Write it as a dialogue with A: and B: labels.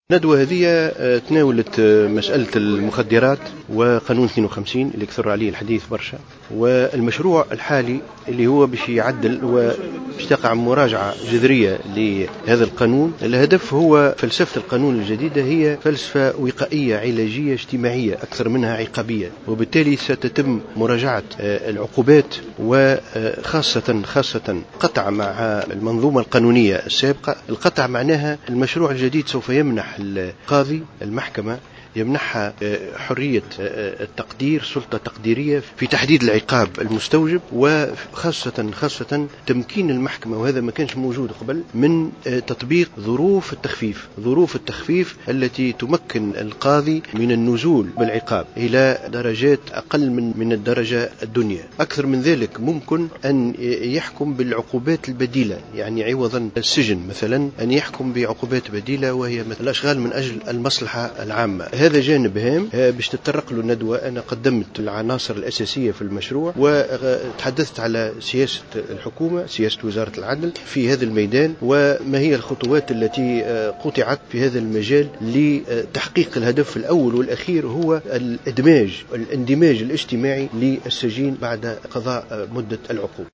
A: الندوة هذه تناولت مسألة المخدرات وقانون 52 اللي كثر عليه الحديث برشا، والمشروع الحالي اللي هو باش يعدل وباش تقع مراجعة جذرية لهذا القانون. الهدف هو فلسفة القانون الجديدة هي فلسفة وقائية علاجية اجتماعية أكثر منها عقابية، وبالتالي ستتم مراجعة العقوبات وخاصة قطع مع المنظومة القانونية السابقة. القطع معناها المشروع الجديد سوف يمنح القاضي المحكمة يمنحها حرية التقدير، سلطة تقديرية في تحديد العقاب المستوجب، وخاصة تمكين المحكمة، وهذا ما كانش موجود قبل، من تطبيق ظروف التخفيف التي تمكن القاضي من النزول بالعقاب إلى درجات أقل من الدرجة الدنيا. أكثر من ذلك ممكن أن يحكم بالعقوبات البديلة، يعني عوضا السجن مثلا أن يحكم بعقوبات بديلة وهي مثل الأشغال من أجل المصلحة العامة. هذا جانب هام باش تتطرق له الندوة. أنا قدمت العناصر الأساسية في المشروع وتحدثت على سياسة الحكومة، سياسة وزارة العدل في هذا الميدان، وما هي الخطوات التي قطعت في هذا المجال لتحقيق الهدف الأول والأخير، هو الاندماج الاجتماعي للسجين بعد قضاء مدة العقوبة.